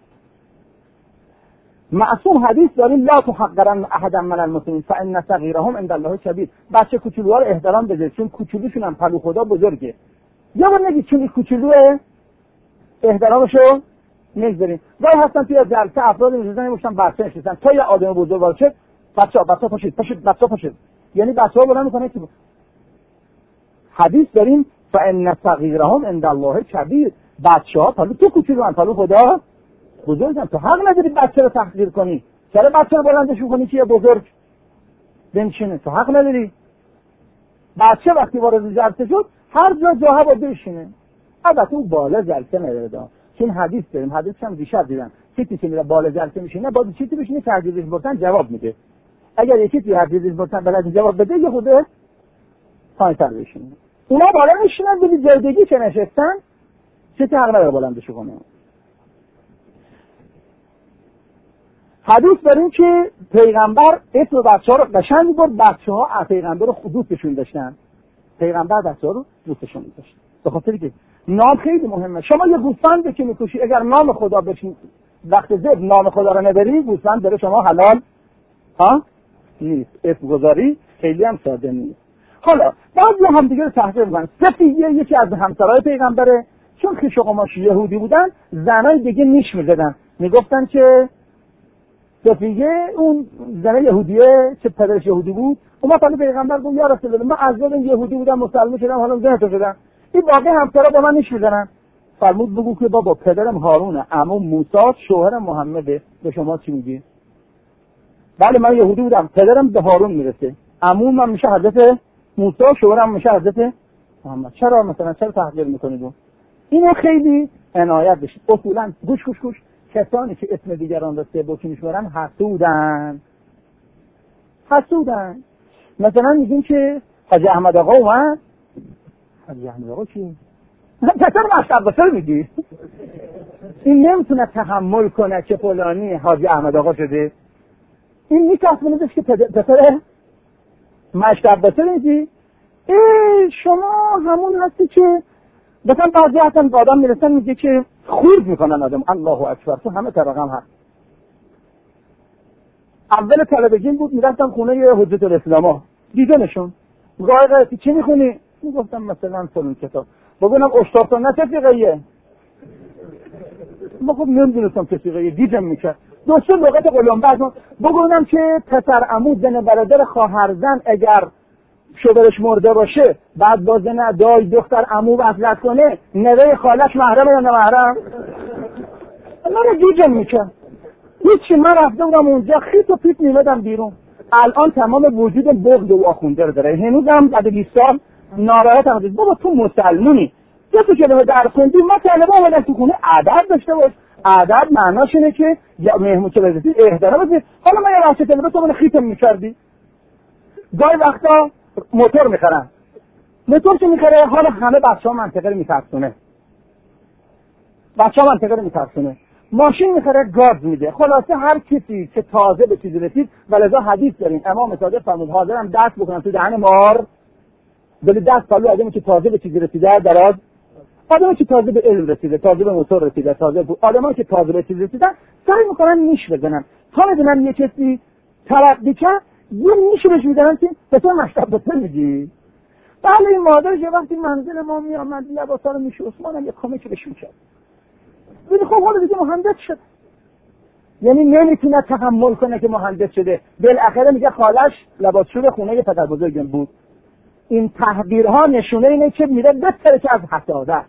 معصوم حدیث داریم لا تحقرن احدا من المسلمین فان صغیرهم عند الله کبیر. بچه کوچولوها رو احترام بده چون کوچولوشون هم پلو خدا بزرگه. یا باید نگید چون این کوچولوه احترامشو نگذاریم. گاهی هستن توی جلسه افراد نشستن میگفتن بچه نشستن تا یه آدم بزرگ باشه بچه‌ها پاشید. یعنی بچه‌ها بلند میکنه که حدیث داریم فان صغیرهم عند الله کبیر. بچه‌ها پلو تو کوچولو هم پلو خدا بزرگم. تو حق نداری بچه رو تحقیر کنی. چرا بچه رو بلندش کنی که یه بزرگ بنشینه؟ تو حق نداری. بچه وقتی وارد جلسه شد هر جا باید بشینه. البته اون بالا جلسه نداره، چون حدیث داریم. حدیث هم دیشب دیدم کسی که میره بالا جلسه میشینه باید چیزی بشینه که حدیثش بردن جواب میده. اگر یکی توی حدیثش بردن بلد جواب بده یه خوده پایین‌تر بشینه. اونا بالا میشینن ببین جلدگی که نشستن چه حق نداره بلندش کنه. حدیث داریم که پیغمبر اسم بچه‌ها رو قشنگ می‌برد، بچه‌ها از پیغمبر رو دوستشون داشتن. پیغمبر بچه‌ها رو دوستشون داشت. به خاطر که نام خیلی مهمه. شما یه گوسفند که می‌کشی اگر نام خدا بشین وقت ذبح نام خدا رو نبری گوسفند داره شما حلال نیست. اسم گذاری خیلی هم ساده نیست. حالا بعضی هم دیگه رو تحقیر می‌کنن. صفیه یکی از همسرای پیغمبره، چون خویش و قماش یهودی بودن زنای دیگه نیش می‌زدن. میگفتن که صفیه اون زن یهودیه که پدرش یهودی بود اومد پس پیغمبر گفت یا رسول الله من از اون یهودی بودم مسلمان شدم حالا زن تو شدم، این باقی همسرا با من نیش میزنن. فرمود بگو که بابا پدرم هارونه، عموم موسی، شوهرم محمده، به شما چی میگی؟ بله من یهودی بودم، پدرم به هارون میرسه، عمومم میشه حضرت موسی، شوهرم میشه حضرت محمد. چرا مثلا چرا تحقیر میکنید؟ اینو خیلی عنایت بشید. اصولا گوش کسانی که اسم دیگران را سبکی میشورن حسودن. مثلا میگیم که حاجی احمد آقا اومد. حاجی احمد آقا کی؟ پسر مشهد بسر میگی؟ این نمیتونه تحمل کنه که فلانی حاجی احمد آقا شده. این میتونستش که پسر مشهد بسر میگی؟ شما همون هستی که مثلا بعضی هستن با آدم میرسن میگه که خورد میکنن آدم. الله اکبر، تو همه طبقه هم هست. اول طلبگیم بود میرفتم خونه یه حجت الاسلاما، دیدنشون گاهی چی میخونی؟ میگفتم مثلا فلان کتاب. بگونم اشتاق نه چه فقهیه؟ ما خب نمیدونستم چه فقهیه، دیدم میکرد دوسته لغت قلم. بعد بگونم که پسر عمو زن برادر خواهرزن اگر شوهرش مرده باشه بعد با زن دای دختر عمو وصلت کنه، نوه خالش محرم یا نه محرم؟ من دیدم میکرد. هیچی، من رفته بودم اونجا خیط و پیت میمدم بیرون. الان تمام وجود بغض و آخونده رو داره. هنوز هم بعد 20 سال ناراحت هم دید. بابا تو مسلمونی، تو کلمه در خوندی، ما طالبا اومدن تو خونه ادب داشته باش. ادب معناش اینه که یا مهمون که بزنید احترام بزنید. حالا من یه وقت طالبا تو من خیتم میکردی. گاهی وقتا موتور میخرن، موتور که میخره حالا همه بچه‌ها منطقه رو میترسونه، ماشین میخره گاز میده. خلاصه هر کسی که تازه به چیزی رسید، ولذا حدیث داریم امام صادق فرمود حاضرم دست بکنم تو دهن مار، ولی دست پلو آدمی که تازه به چیزی رسیده دراز. آدمی که تازه به علم رسیده، تازه به موتور رسیده، آدمایی که تازه به چیزی رسیدن سعی میکنن نیش بزنن تا بدونن یه کسی ترقی کرد، یه نیش بهش میزنن که تو مشرب بطر میگی. بله این مادرش یه وقتی منزل ما میامد لباسا رو میشست، منم یه کمکی بهش میکرد. ولی خب حالا دیگه مهندس شد، یعنی نمیتونه تحمل کنه که مهندس شده. بالاخره میگه خالش لباسشوی خونه پدر بزرگم بود. این تحقیرها نشونه اینه که میره بهتره که از حسادت.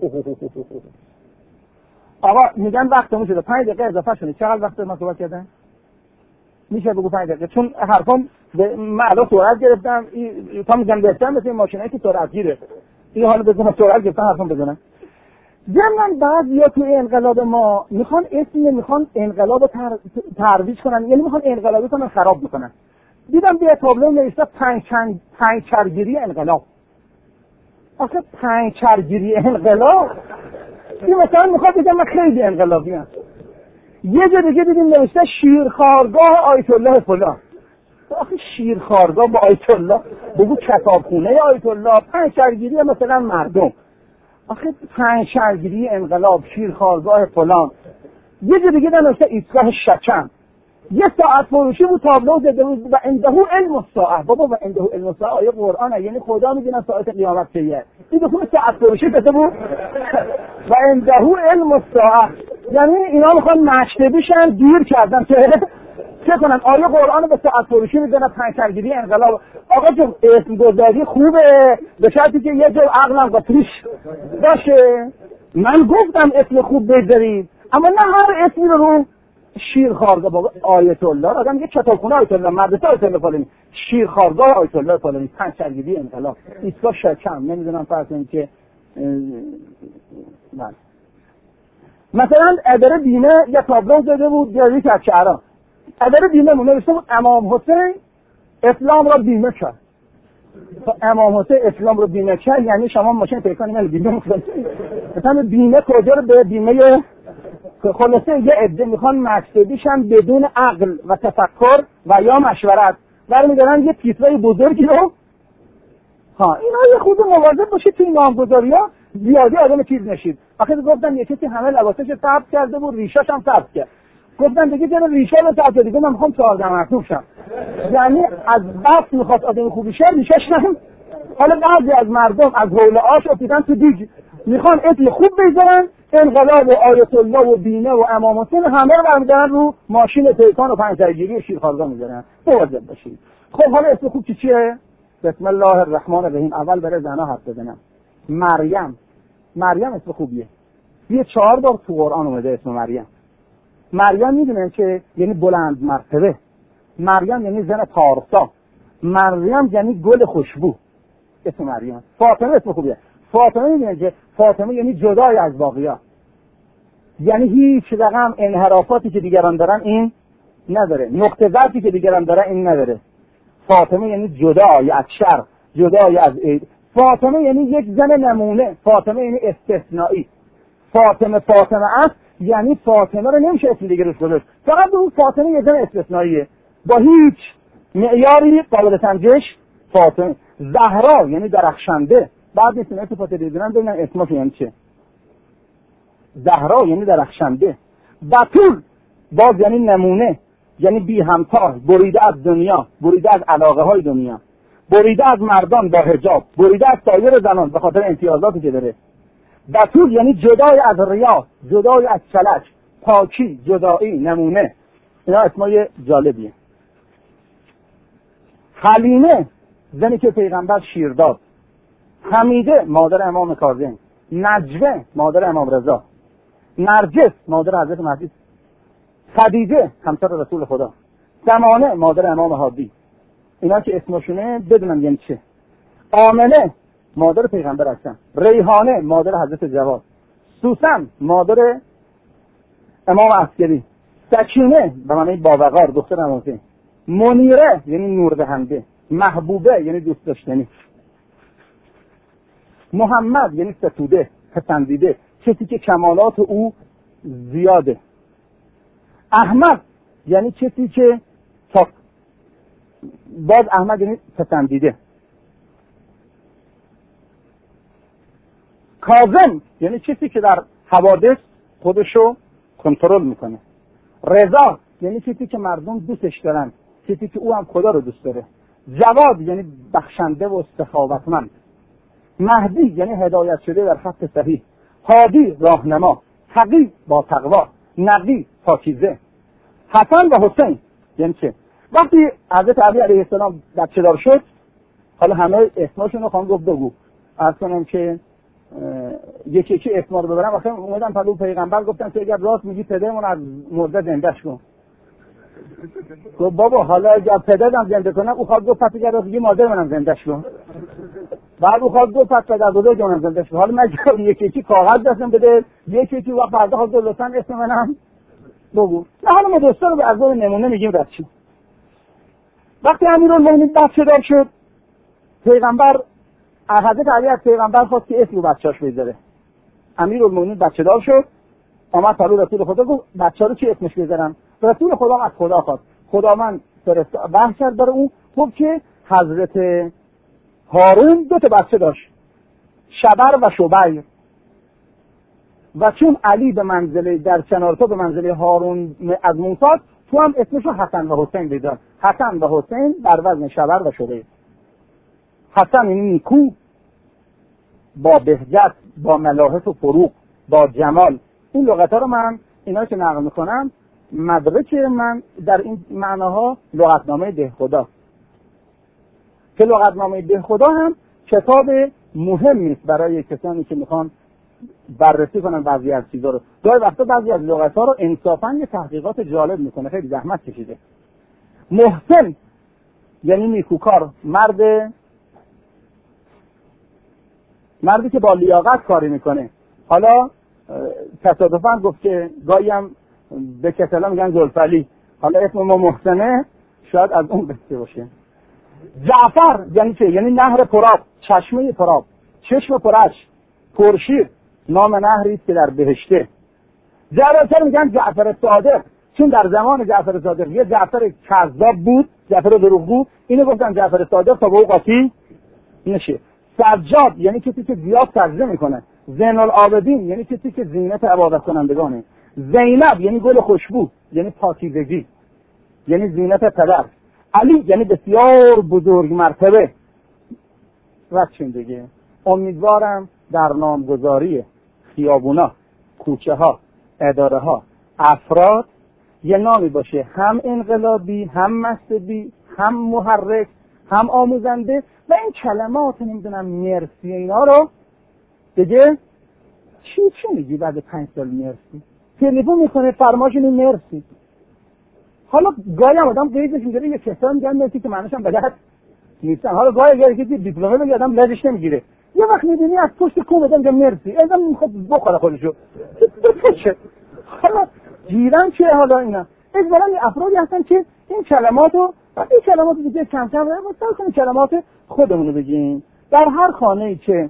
آقا میگن وقتمون شده، 5 دقیقه اضافه شده. چقدر وقت ما صحبت کردن؟ میشه بگو 5 دقیقه، چون حرفام من الان سرعت گرفتم. تا میگن بهتر مثل این ماشینایی که سرعت گیره، این حالا بزنم سرعت گرفتم حرفام بزنم. ضمن بعضیا تو انقلاب ما میخوان انقلاب ترویج کنن، یعنی میخوان انقلابی کنن خراب میکنن. دیدم یه تابلو نوشته 5 چرگیری انقلاب. آخه 5 چرگیری انقلاب این مثلا میخواد بگم من خیلی انقلابی ام. یه جا دیگه دیدیم نوشته شیرخوارگاه آیت الله فلان. آخه شیرخوارگاه با آیت الله، بگو کتابخونه آیت الله. 5 چرگیری مثلا مردم. آخه 5 چرگیری انقلاب، شیرخوارگاه فلان. یه جا دیگه نوشته ایستگاه شکم. یه ساعت فروشی بود تابلو زده بود و عنده علم الساعه. بابا و عنده علم الساعه آیه قرآنه، یعنی خدا میدونه ساعت قیامت چیه. این دو ساعت فروشی زده بود و عنده علم الساعه، یعنی اینا میخوان مشته بشن، دیر کردن که چه کنن. آیه قرآن به ساعت فروشی میدونه 5 چرگیری انقلاب. آقا جو اسم گذاری خوبه به شرطی که یه جو عقلم قطریش باشه. من گفتم اسم خوب بذارید، اما نه هر اسمی رو شیرخوارگاه بابا آیت الله. آدم یه کتابخونه آیت الله، مدرسه آیت الله فلانی، شیرخوارگاه آیت الله فلانی، 5 چرگیری انقلاب، ایستگاه شکم، نمیدونم فرض کنید که مثلا اداره بیمه یه تابلو زده بود جوری که شهران اداره بیمه نوشته بود امام حسین اسلام را بیمه کرد. امام حسین اسلام رو بیمه کرد یعنی شما ماشین پیکانی مال بیمه میکنید. مثلا بیمه کجا رو به بیمه. خلاصه یه عده میخوان مقصدیشن بدون عقل و تفکر و یا مشورت برمیدارن یه پیترای بزرگی رو. اینا یه خود مواظب باشید توی نامگذاری ها زیادی آدم چیز نشید. آخه گفتن یه کسی همه لباسش ثبت کرده بود، ریشاش هم ثبت کرد. گفتن دیگه چرا ریشا رو ثبت دیگه من میخوام 14 مرتوب شم. یعنی از بس میخواد آدم خوبی شه ریشاش نم. حالا بعضی از مردم از حول آش افتادن تو دیگ، میخوان اسم خوب بذارن، انقلاب و آیت الله و بیمه و امام حسین همه رو برمیدارن رو ماشین پیکان و 5 چرگیری و شیرخوارگاه میذارن. مواظب باشید. خب حالا اسم خوب چیه؟ بسم الله الرحمن الرحیم. اول برای زنا حرف بزنم. مریم اسم خوبیه. یه 4 بار تو قرآن اومده اسم مریم. مریم میدونن که یعنی بلند مرتبه. مریم یعنی زن پارسا. مریم یعنی گل خوشبو. اسم مریم. فاطمه اسم خوبیه. فاطمه میدونن که فاطمه یعنی جدای از باقی‌ها، یعنی هیچ رقم انحرافاتی که دیگران دارن این نداره، نقطه ضعفی که دیگران دارن این نداره. فاطمه یعنی جدای از شر، جدای از عیب. فاطمه یعنی یک زن نمونه. فاطمه یعنی استثنایی. فاطمه است، یعنی فاطمه رو نمیشه اسم دیگه روش گذاشت. فقط اون فاطمه یه زن استثنائیه با هیچ معیاری قابل سنجش. فاطمه. زهرا یعنی درخشنده. بعد نیست اینا تو تلویزیون ببینن اسمش یعنی چه. زهرا یعنی درخشنده. بتول باز یعنی نمونه، یعنی بی همتا، بریده از دنیا، بریده از علاقه های دنیا، بریده از مردان با حجاب، بریده از سایر زنان به خاطر امتیازاتی که داره. بتول یعنی جدای از ریا، جدای از فلک، پاکی، جدایی، نمونه. اینا اسمای جالبیه. حلیمه زنی که پیغمبر شیر داد. حمیده مادر امام کاظم. نجوه مادر امام رضا. نرجس مادر حضرت مهدی. خدیجه همسر رسول خدا. زمانه مادر امام هادی. اینا که اسمشونه بدونم یعنی چه. آمنه مادر پیغمبر اکرم. ریحانه مادر حضرت جواد. سوسن مادر امام عسکری. سکینه به معنی باوقار دختر امام حسین. منیره یعنی نور دهنده. محبوبه یعنی دوست داشتنی. محمد یعنی ستوده، پسندیده، کسی که کمالات او زیاده. احمد یعنی کسی که باز احمد یعنی پسندیده. کاظم یعنی کسی که در حوادث خودشو کنترل میکنه. رضا یعنی کسی که مردم دوستش دارن، کسی که او هم خدا رو دوست داره. جواد یعنی بخشنده و سخاوتمند. مهدی یعنی هدایت شده در خط صحیح. هادی راهنما. تقی با تقوا. نقی پاکیزه. حسن و حسین یعنی چه؟ وقتی حضرت علی علیه السلام بچه دار شد، حالا همه اسماشون رو خواهم گفت بگو، عرض کنم که یکی یکی اسما رو ببرم. وقتی اومدن پلو پیغمبر گفتن که اگر راست میگی پدرمون از مرده زندهش کن. گفت بابا حالا اگر پدرم زنده کنم، او خواهد گفت پس اگر راست میگی مادرمونم زندهش کن. بعد او خواهد گفت پس پدر بزرگمونم زندهش کن. حالا مگه یکی یکی کاغذ دستم بده، یکی یکی وقت فردا خواهد گفت لطفاً اسم منم بگو. حالا ما دوستا رو به ازای نمونه میگیم رد شد. وقتی امیرالمومنین بچه دار شد، پیغمبر حضرت علی از پیغمبر خواست که اسم بچه‌اش بذاره. امیرالمومنین بچه دار شد، آمد پلو رسول خدا گفت بچه‌ها رو چی اسمش بذارم؟ رسول خدا از خدا خواست. خدا من بحث کرد برای اون، گفت که حضرت هارون 2 تا بچه داشت، شبر و شبیر. و چون علی به منزله در کنار تو به منزله هارون از موسی، تو هم اسمشو حسن و حسین بذار. حسن و حسین بر وزن شبر و شبیر. حسن یعنی نیکو، با بهجت، با ملاحت و فروغ، با جمال. این لغت‌ها رو من اینا که نقل میکنم، مدرک من در این معناها لغتنامه دهخدا، که لغتنامه دهخدا هم کتاب مهمی است برای کسانی که میخوان بررسی کنن بعضی از چیزا رو. گاهی وقتا بعضی از لغت‌ها رو انصافاً یه تحقیقات جالب میکنه، خیلی زحمت کشیده. محسن یعنی نیکوکار، مردی که با لیاقت کاری میکنه. حالا تصادفاً گفت که گاهی هم به کسلا میگن زلفعلی، حالا اسم ما محسنه، شاید از اون بسته باشه. جعفر یعنی چه؟ یعنی نهر پرآب، چشمه پرآب، چشم پرش، پرشیر، نام نهری است که در بهشته. چرا میگن جعفر صادق؟ چون در زمان جعفر صادق یه جعفر کذاب بود، جعفر دروغگو، اینو گفتن جعفر صادق تا به او قاطی نشه. سجاد یعنی کسی که زیاد سجده میکنه. زین العابدین یعنی کسی که زینت عبادت کنندگانه. زینب یعنی گل خوشبو، یعنی پاکیزگی، یعنی زینت پدر. علی یعنی بسیار بزرگ مرتبه. رچین دیگه. امیدوارم در نامگذاری خیابونا، کوچه ها، اداره ها، افراد یه نامی باشه، هم انقلابی، هم مذهبی، هم محرک، هم آموزنده، و این کلمات نمیدونم مرسی اینا رو دیگه چی میگی بعد 5 سال مرسی؟ تلفن میکنه فرماشون مرسی. حالا گاهی هم آدم قیدش میگیره یه کسا میگن مرسی که معنیش هم بلد نیستن. حالا گاهی کسی دیپلمه بگه آدم لازش نمیگیره، یه وقت میبینی از پشت کوم میگه مرسی، ازم میخواد بخوره خودشو. حالا گیرن چه حالا اینا؟ اجباراً افرادی هستن که این کلماتو این کلمات دیگه کم کم مثلا کلمات خودمون رو بگیم. در هر خانه‌ای که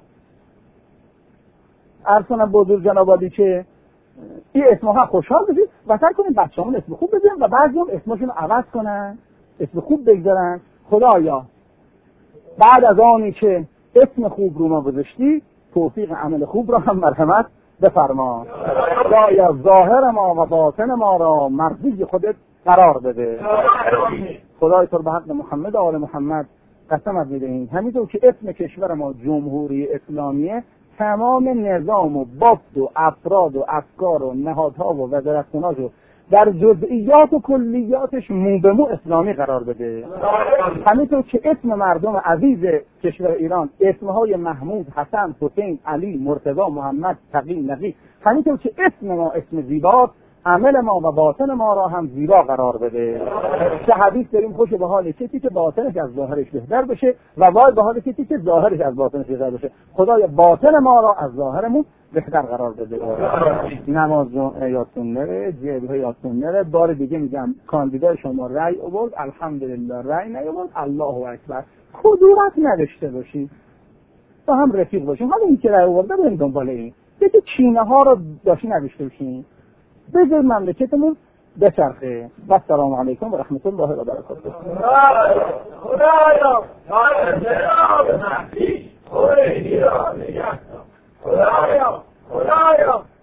ارسنا بزرگ جنابالی که این اسمها خوشحال بشید و سعی کنید بچه‌هامون اسم خوب بذارن و بعضی‌ها اسمشون رو عوض کنن، اسم خوب بگذارن. خدایا بعد از آنی که اسم خوب رو ما گذاشتی، توفیق عمل خوب را هم مرحمت بفرما. خدایا ظاهر ما و باطن ما را مرضی خودت قرار بده. خدای تو به حق محمد و آل محمد قسمت می‌دهیم همینطور که اسم کشور ما جمهوری اسلامیه، تمام نظام و بافت و افراد و افکار و نهادها و وزارتخونه‌ها رو در جزئیات و کلیاتش مو به مو اسلامی قرار بده. همینطور که اسم مردم عزیز کشور ایران اسمهای محمود، حسن، حسین، علی، مرتضی، محمد، تقی، نقی، همینطور که اسم ما اسم زیباست، عمل ما و باطن ما را هم زیبا قرار بده. چه حدیث داریم، خوش به حال کسی که باطنش از ظاهرش بهتر بشه و وای به حال کسی که ظاهرش از باطنش بهتر بشه. خدای باطن ما را از ظاهرمون بهتر قرار بده. نماز یادتون نره، جیبه یادتون نره. بار دیگه میگم کاندیدای شما رأی آورد، الحمدلله. رأی نیاورد، الله اکبر. کدورت نداشته باشید، با هم رفیق باشیم. حالا این که رأی آورده بریم دنبال این. دیگه چینه ها رو داشتی نداشته باشین. بذار مملکتمون بچرخه. و السلام علیکم و رحمت الله و برکاته. خدایا خدایا